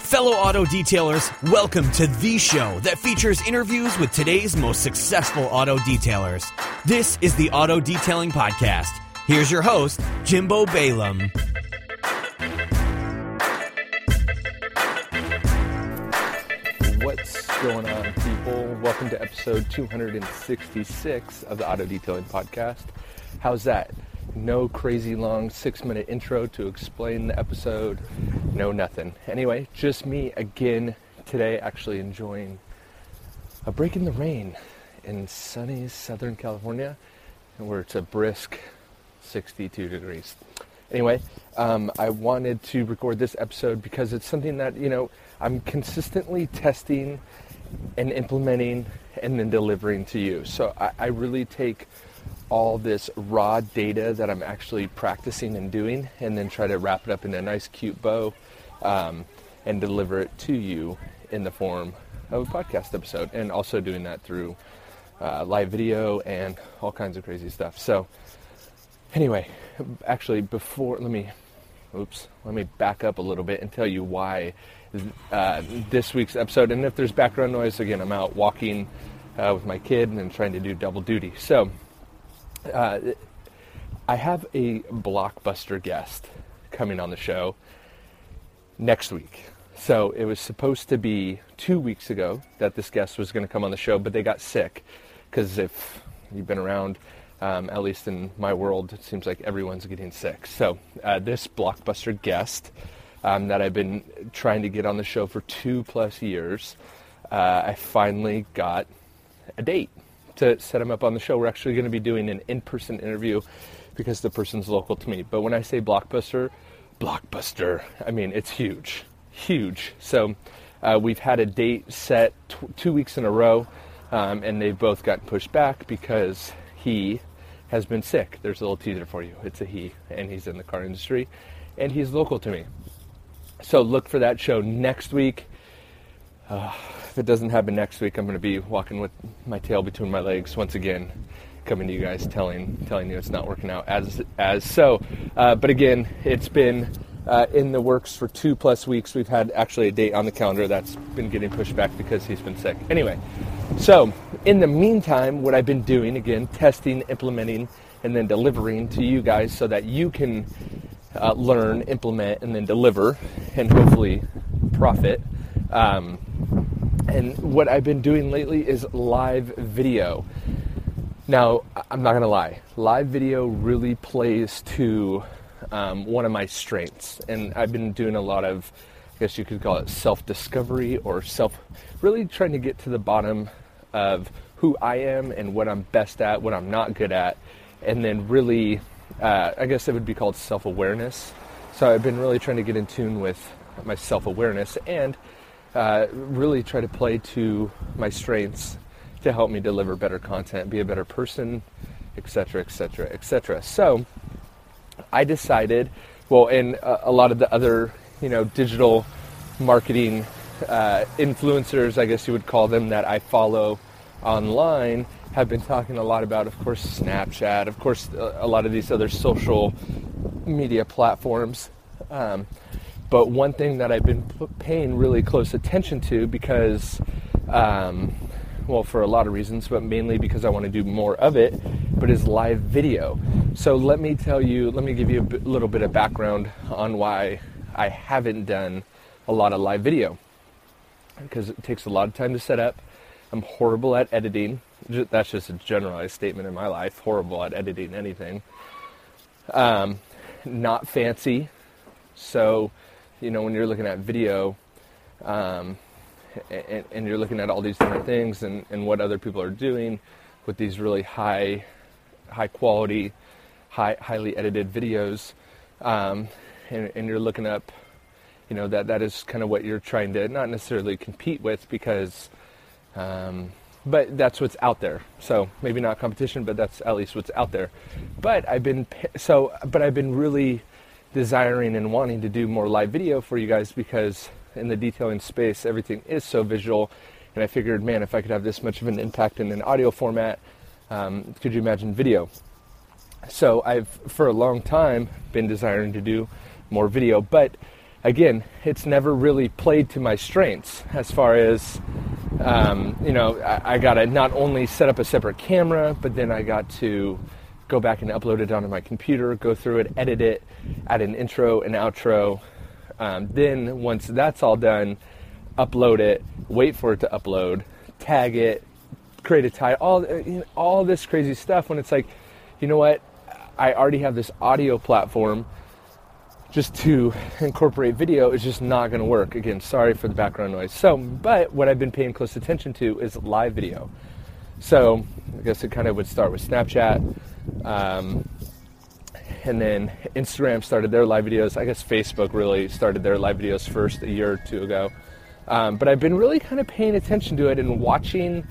Fellow auto detailers, welcome to the show that features interviews with today's most successful auto detailers. This is the Auto Detailing Podcast. Here's your host, Jimbo Balaam. What's going on, people? Welcome to episode 266 of the Auto Detailing Podcast. How's that? No crazy long 6-minute intro to explain the episode. No nothing. Anyway, just me again today, actually enjoying a break in the rain in sunny Southern California, where it's a brisk 62 degrees. Anyway, I wanted to record this episode because it's something that, I'm consistently testing and implementing and then delivering to you. So I really take all this raw data that I'm actually practicing and doing and then try to wrap it up in a nice cute bow and deliver it to you in the form of a podcast episode, and also doing that through live video and all kinds of crazy stuff. So anyway, actually let me back up a little bit and tell you why this week's episode. And if there's background noise, again, I'm out walking with my kid and trying to do double duty. So I have a blockbuster guest coming on the show next week. So it was supposed to be 2 weeks ago that this guest was going to come on the show, but they got sick. Because if you've been around, at least in my world, it seems like everyone's getting sick. So this blockbuster guest that I've been trying to get on the show for 2+ years, I finally got a date to set him up on the show. We're actually going to be doing an in-person interview because the person's local to me. But when I say blockbuster, I mean, it's huge. So we've had a date set 2 weeks in a row, and they've both gotten pushed back because he has been sick. There's a little teaser for you. It's a he, and he's in the car industry, and he's local to me. So look for that show next week. If it doesn't happen next week, I'm going to be walking with my tail between my legs once again, coming to you guys telling you it's not working out as so. But again, it's been in the works for 2+ weeks. We've had actually a date on the calendar that's been getting pushed back because he's been sick. Anyway, so in the meantime, what I've been doing, again, testing, implementing, and then delivering to you guys so that you can learn, implement, and then deliver, and hopefully profit. And what I've been doing lately is live video. Now, I'm not going to lie. Live video really plays to one of my strengths. And I've been doing a lot of, I guess you could call it self-discovery, or really trying to get to the bottom of who I am and what I'm best at, what I'm not good at. And then really, I guess it would be called self-awareness. So I've been really trying to get in tune with my self-awareness and really try to play to my strengths to help me deliver better content, be a better person, etc., etc., etc. So I decided, and a lot of the other, digital marketing influencers, I guess you would call them, that I follow online have been talking a lot about, of course, Snapchat, of course, a lot of these other social media platforms. But one thing that I've been paying really close attention to because, for a lot of reasons, but mainly because I want to do more of it, but is live video. So let me give you a little bit of background on why I haven't done a lot of live video. Because it takes a lot of time to set up. I'm horrible at editing. That's just a generalized statement in my life. Horrible at editing anything. Not fancy. So, when you're looking at video, and you're looking at all these different things and what other people are doing with these really high quality, highly edited videos, and you're looking up, that is kind of what you're trying to not necessarily compete with because, but that's what's out there. So maybe not competition, but that's at least what's out there. But I've been really desiring and wanting to do more live video for you guys because in the detailing space, everything is so visual. And I figured, man, if I could have this much of an impact in an audio format, could you imagine video? So I've, for a long time, been desiring to do more video, but again, it's never really played to my strengths as far as, I got to not only set up a separate camera, but then I got to go back and upload it onto my computer, go through it, edit it, add an intro and outro. Then once that's all done, upload it, wait for it to upload, tag it, create a title, all this crazy stuff, when it's like, you know what, I already have this audio platform. Just to incorporate video is just not going to work. Again, sorry for the background noise. But what I've been paying close attention to is live video. So I guess it kind of would start with Snapchat, and then Instagram started their live videos. I guess Facebook really started their live videos first a year or two ago. But I've been really kind of paying attention to it and watching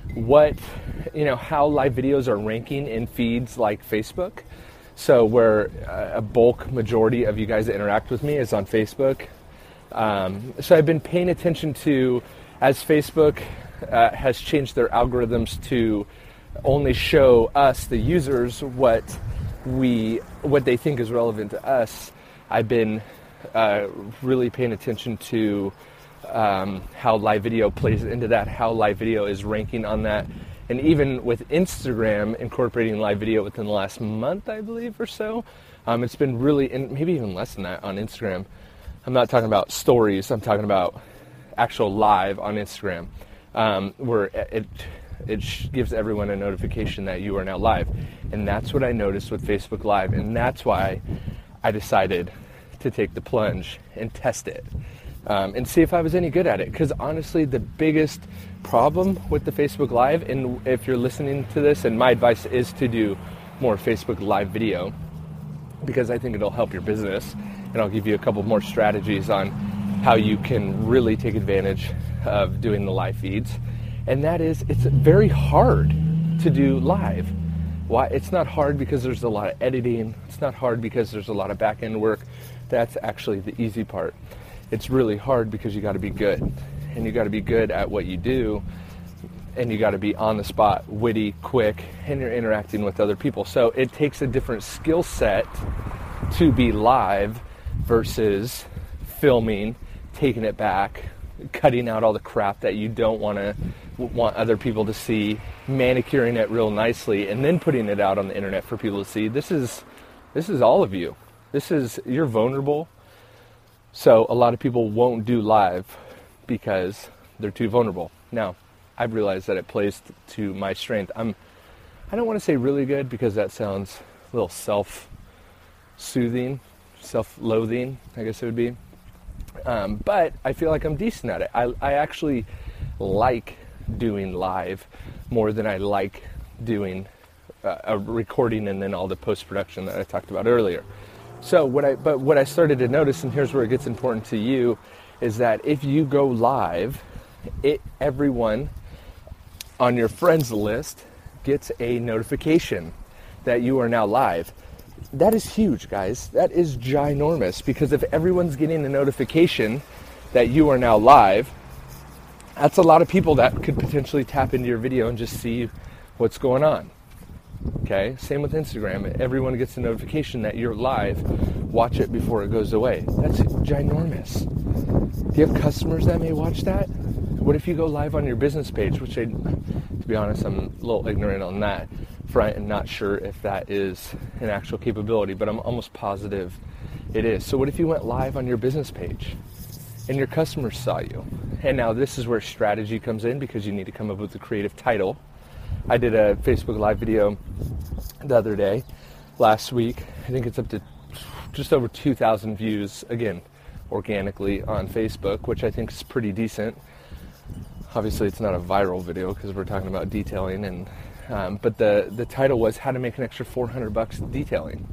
how live videos are ranking in feeds like Facebook. So where a bulk majority of you guys that interact with me is on Facebook. So I've been paying attention to, as Facebook has changed their algorithms to only show us, the users, what they think is relevant to us. I've been really paying attention to how live video plays into that, how live video is ranking on that. And even with Instagram incorporating live video within the last month, I believe, or so, it's been really, and maybe even less than that on Instagram. I'm not talking about stories, I'm talking about actual live on Instagram, where it gives everyone a notification that you are now live. And that's what I noticed with Facebook Live, and that's why I decided to take the plunge and test it. And see if I was any good at it. Because honestly, the biggest problem with the Facebook Live, and if you're listening to this, and my advice is to do more Facebook Live video, because I think it'll help your business, and I'll give you a couple more strategies on how you can really take advantage of doing the live feeds. And that is, it's very hard to do live. Why? It's not hard because there's a lot of editing. It's not hard because there's a lot of back-end work. That's actually the easy part. It's really hard because you got to be good, and you got to be good at what you do, and you got to be on the spot, witty, quick, and you're interacting with other people. So it takes a different skill set to be live versus filming, taking it back, cutting out all the crap that you don't want other people to see, manicuring it real nicely, and then putting it out on the internet for people to see. This is all of you. You're vulnerable. So a lot of people won't do live because they're too vulnerable. Now, I've realized that it plays to my strength. I don't want to say really good because that sounds a little self-soothing, self-loathing, I guess it would be. But I feel like I'm decent at it. I actually like doing live more than I like doing a recording and then all the post-production that I talked about earlier. So what I started to notice, and here's where it gets important to you, is that if you go live, everyone on your friends list gets a notification that you are now live. That is huge, guys. That is ginormous, because if everyone's getting a notification that you are now live, that's a lot of people that could potentially tap into your video and just see what's going on. Okay, same with Instagram. Everyone gets a notification that you're live. Watch it before it goes away. That's ginormous. Do you have customers that may watch that? What if you go live on your business page, which to be honest, I'm a little ignorant on that front and not sure if that is an actual capability, but I'm almost positive it is. So what if you went live on your business page and your customers saw you? And now this is where strategy comes in, because you need to come up with a creative title. I did a Facebook Live video the other day, last week. I think it's up to just over 2,000 views, again, organically on Facebook, which I think is pretty decent. Obviously, it's not a viral video because we're talking about detailing, and but the title was How to Make an Extra $400 Detailing.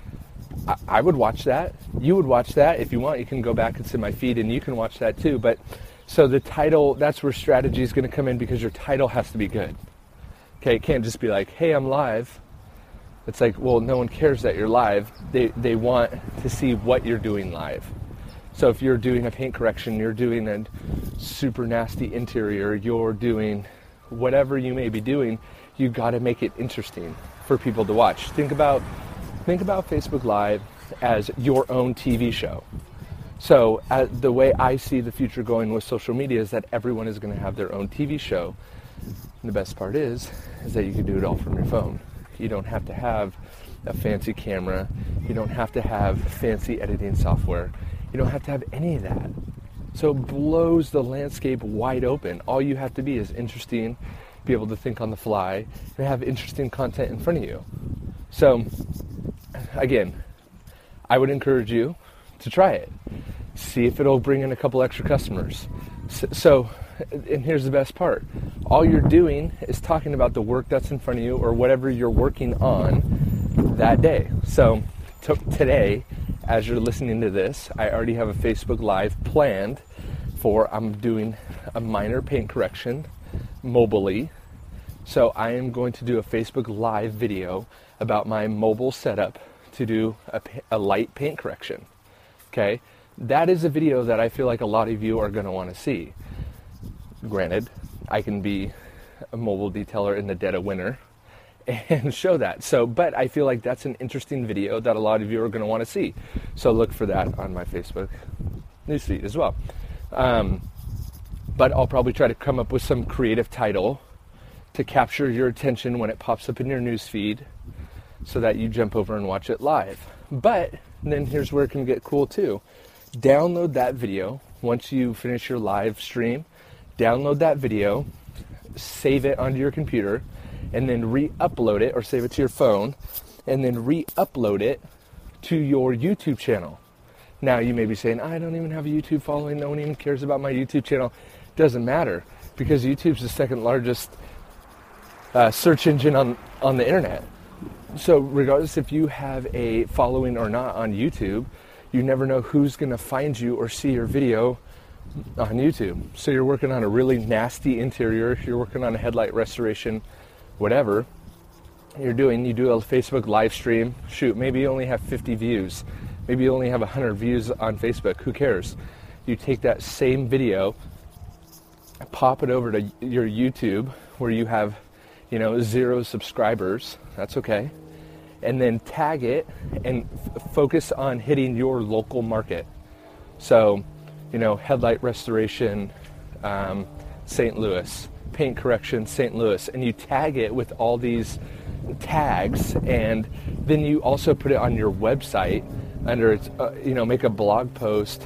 I would watch that. You would watch that. If you want, you can go back and see my feed and you can watch that too. But so the title, that's where strategy is going to come in, because your title has to be good. Okay, it can't just be like, hey, I'm live. It's like, well, no one cares that you're live. They want to see what you're doing live. So if you're doing a paint correction, you're doing a super nasty interior, you're doing whatever you may be doing, you got to make it interesting for people to watch. Think about Facebook Live as your own TV show. So the way I see the future going with social media is that everyone is going to have their own TV show. And the best part is that you can do it all from your phone. You don't have to have a fancy camera. You don't have to have fancy editing software. You don't have to have any of that. So it blows the landscape wide open. All you have to be is interesting, be able to think on the fly, and have interesting content in front of you. So, again, I would encourage you to try it. See if it'll bring in a couple extra customers. So, and here's the best part. All you're doing is talking about the work that's in front of you or whatever you're working on that day. So, today, as you're listening to this, I already have a Facebook Live planned for, I'm doing a minor paint correction mobilely. So I am going to do a Facebook Live video about my mobile setup to do a light paint correction. Okay? That is a video that I feel like a lot of you are going to want to see. Granted, I can be a mobile detailer in the dead of winter and show that. So, but I feel like that's an interesting video that a lot of you are going to want to see. So look for that on my Facebook newsfeed as well. But I'll probably try to come up with some creative title to capture your attention when it pops up in your newsfeed so that you jump over and watch it live. But then here's where it can get cool too. Download that video once you finish your live stream. Download that video, save it onto your computer, and then re-upload it, or save it to your phone, and then re-upload it to your YouTube channel. Now you may be saying, I don't even have a YouTube following, no one even cares about my YouTube channel. Doesn't matter, because YouTube's the second largest search engine on the internet. So regardless if you have a following or not on YouTube, you never know who's going to find you or see your video on YouTube. So you're working on a really nasty interior, you're working on a headlight restoration, whatever you do a Facebook live stream. Shoot, maybe you only have 50 views. Maybe you only have 100 views on Facebook. Who cares? You take that same video, pop it over to your YouTube where you have, 0 subscribers. That's okay. And then tag it and focus on hitting your local market. So, headlight restoration, St. Louis, paint correction, St. Louis, and you tag it with all these tags, and then you also put it on your website under its, make a blog post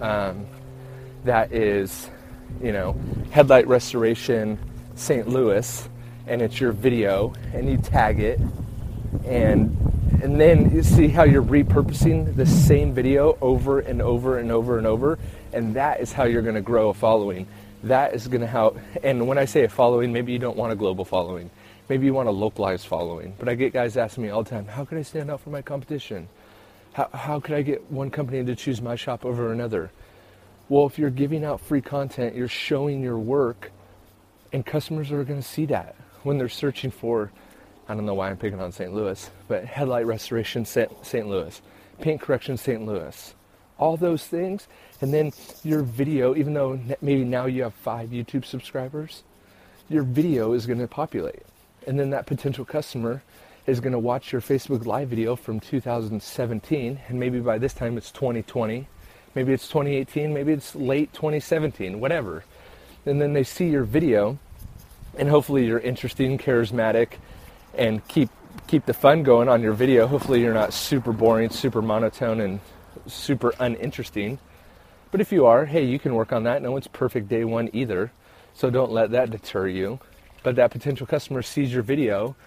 that is, headlight restoration, St. Louis, and it's your video, and you tag it, and then you see how you're repurposing the same video over and over and over and over, and that is how you're going to grow a following. That is going to help. And when I say a following, maybe you don't want a global following. Maybe you want a localized following. But I get guys asking me all the time, how can I stand out from my competition? How could I get one company to choose my shop over another? Well, if you're giving out free content, you're showing your work, and customers are going to see that when they're searching for, I don't know why I'm picking on St. Louis, but headlight restoration St. Louis, paint correction St. Louis, all those things. And then your video, even though maybe now you have 5 YouTube subscribers, your video is going to populate. And then that potential customer is going to watch your Facebook Live video from 2017, and maybe by this time it's 2020, maybe it's 2018, maybe it's late 2017, whatever. And then they see your video, and hopefully you're interesting, charismatic, and keep the fun going on your video. Hopefully you're not super boring, super monotone, and super uninteresting. But if you are, hey, you can work on that. No one's perfect day one either, so don't let that deter you. But that potential customer sees your video,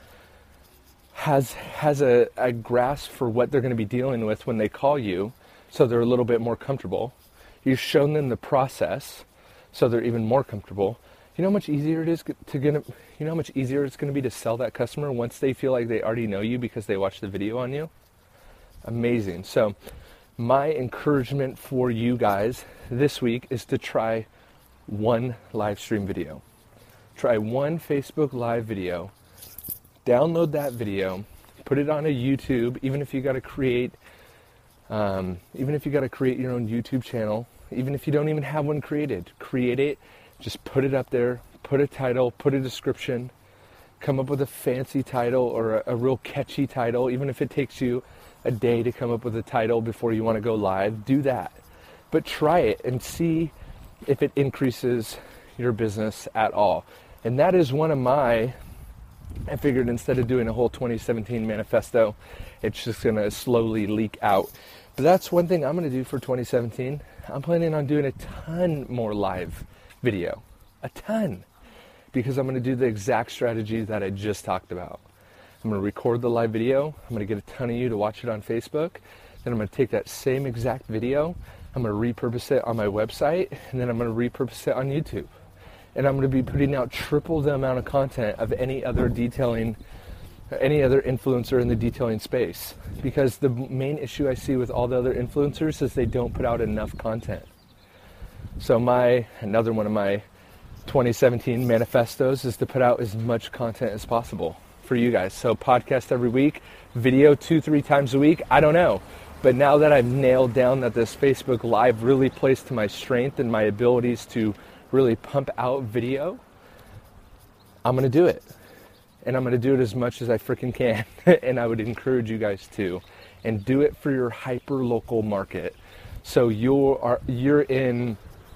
has a grasp for what they're going to be dealing with when they call you, so they're a little bit more comfortable. You've shown them the process, so they're even more comfortable. You know how much easier it is how much easier it's going to be to sell that customer once they feel like they already know you because they watched the video on you? Amazing. So my encouragement for you guys this week is to try one live stream video. Try one Facebook Live video. Download that video. Put it on a YouTube. Even if you got to create your own YouTube channel. Even if you don't even have one created, create it. Just put it up there. Put a title. Put a description. Come up with a fancy title or a real catchy title. Even if it takes you a day to come up with a title before you want to go live, do that. but try it and see if it increases your business at all. And that is I figured instead of doing a whole 2017 manifesto, it's just going to slowly leak out. But that's one thing I'm going to do for 2017. I'm planning on doing a ton more live video. A ton. Because I'm going to do the exact strategy that I just talked about. I'm going to record the live video. I'm going to get a ton of you to watch it on Facebook. Then I'm going to take that same exact video. I'm going to repurpose it on my website. And then I'm going to repurpose it on YouTube. And I'm going to be putting out triple the amount of content of any other influencer in the detailing space. Because the main issue I see with all the other influencers is they don't put out enough content. So another one of my 2017 manifestos is to put out as much content as possible for you guys. So podcast every week, video 2-3 times a week, I don't know. But now that I've nailed down that this Facebook Live really plays to my strength and my abilities to really pump out video, I'm going to do it. And I'm going to do it as much as I freaking can. And I would encourage you guys to. And do it for your hyper-local market. So you're in,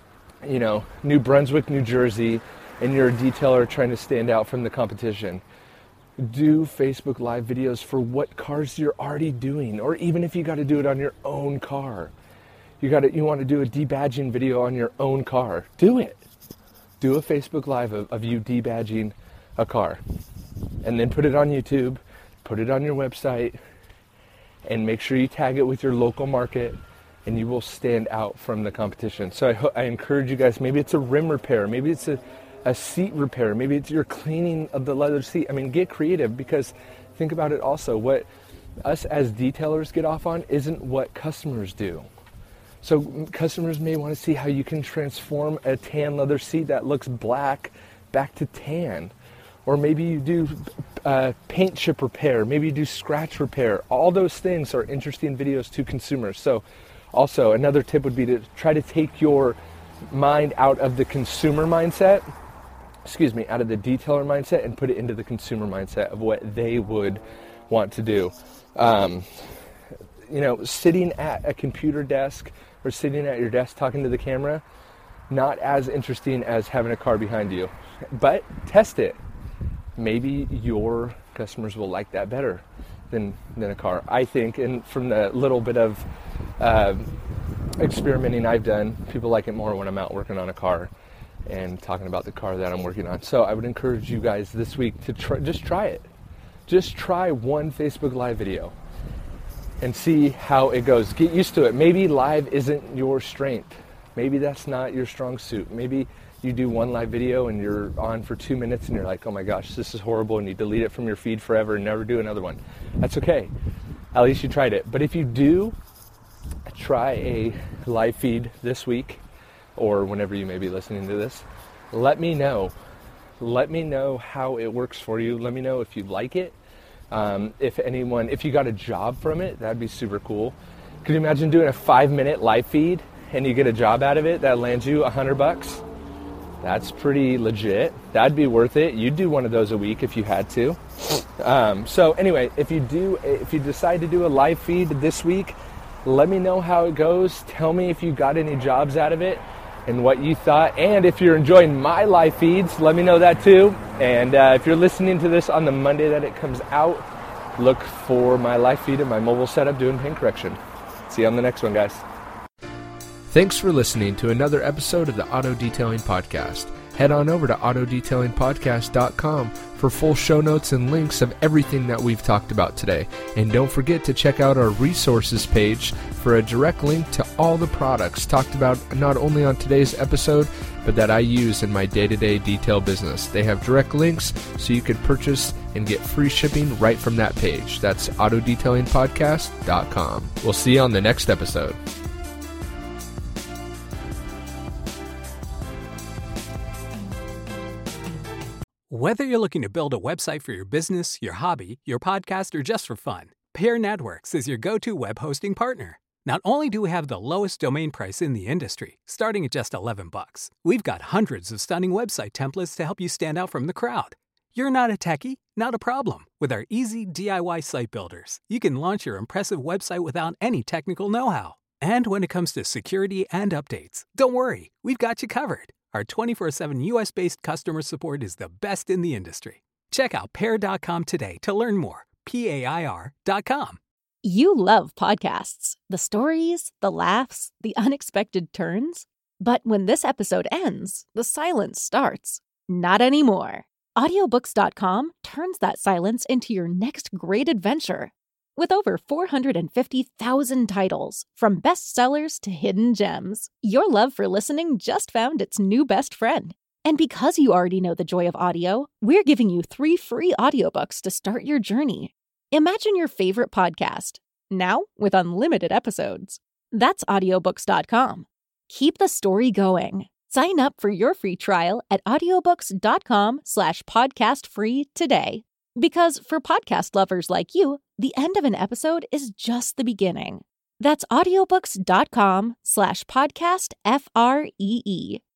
New Brunswick, New Jersey, and you're a detailer trying to stand out from the competition. Do Facebook Live videos for what cars you're already doing. Or even if you got to do it on your own car. You want to do a debadging video on your own car. Do it. Do a Facebook Live of you debadging a car. And then put it on YouTube, put it on your website, and make sure you tag it with your local market, and you will stand out from the competition. So I encourage you guys, maybe it's a rim repair, maybe it's a seat repair, maybe it's your cleaning of the leather seat. I mean, get creative, because think about it also, what us as detailers get off on isn't what customers do. So customers may want to see how you can transform a tan leather seat that looks black back to tan. Or maybe you do paint chip repair, maybe you do scratch repair. All those things are interesting videos to consumers. So also another tip would be to try to take your mind out of the consumer mindset, out of the detailer mindset, and put it into the consumer mindset of what they would want to do. Sitting at a computer desk or sitting at your desk talking to the camera, not as interesting as having a car behind you. But test it. Maybe your customers will like that better than a car, I think. And from the little bit of experimenting I've done, people like it more when I'm out working on a car and talking about the car that I'm working on. So I would encourage you guys this week to try it. Just try one Facebook Live video and see how it goes. Get used to it. Maybe live isn't your strength. Maybe that's not your strong suit. Maybe you do one live video and you're on for 2 minutes and you're like, oh my gosh, this is horrible, and you delete it from your feed forever and never do another one. That's okay. At least you tried it. But if you do try a live feed this week, or whenever you may be listening to this, let me know. Let me know how it works for you. Let me know if you like it. If you got a job from it, that'd be super cool. Could you imagine doing a 5-minute live feed and you get a job out of it that lands you $100? That's pretty legit. That'd be worth it. You'd do one of those a week if you had to. So anyway, if you decide to do a live feed this week, let me know how it goes. Tell me if you got any jobs out of it and what you thought. And if you're enjoying my live feeds, let me know that too. And if you're listening to this on the Monday that it comes out, look for my live feed and my mobile setup doing paint correction. See you on the next one, guys. Thanks for listening to another episode of the Auto Detailing Podcast. Head on over to autodetailingpodcast.com for full show notes and links of everything that we've talked about today. And don't forget to check out our resources page for a direct link to all the products talked about not only on today's episode, but that I use in my day-to-day detail business. They have direct links so you can purchase and get free shipping right from that page. That's autodetailingpodcast.com. We'll see you on the next episode. Whether you're looking to build a website for your business, your hobby, your podcast, or just for fun, Pair Networks is your go-to web hosting partner. Not only do we have the lowest domain price in the industry, starting at just $11, we've got hundreds of stunning website templates to help you stand out from the crowd. You're not a techie? Not a problem. With our easy DIY site builders, you can launch your impressive website without any technical know-how. And when it comes to security and updates, don't worry, we've got you covered. Our 24/7 US-based customer support is the best in the industry. Check out Pair.com today to learn more. PAIR.com. You love podcasts. The stories, the laughs, the unexpected turns. But when this episode ends, the silence starts. Not anymore. Audiobooks.com turns that silence into your next great adventure. With over 450,000 titles, from bestsellers to hidden gems, your love for listening just found its new best friend. And because you already know the joy of audio, we're giving you 3 free audiobooks to start your journey. Imagine your favorite podcast, now with unlimited episodes. That's audiobooks.com. Keep the story going. Sign up for your free trial at audiobooks.com/podcastfree today. Because for podcast lovers like you, the end of an episode is just the beginning. That's audiobooks.com/podcastfree.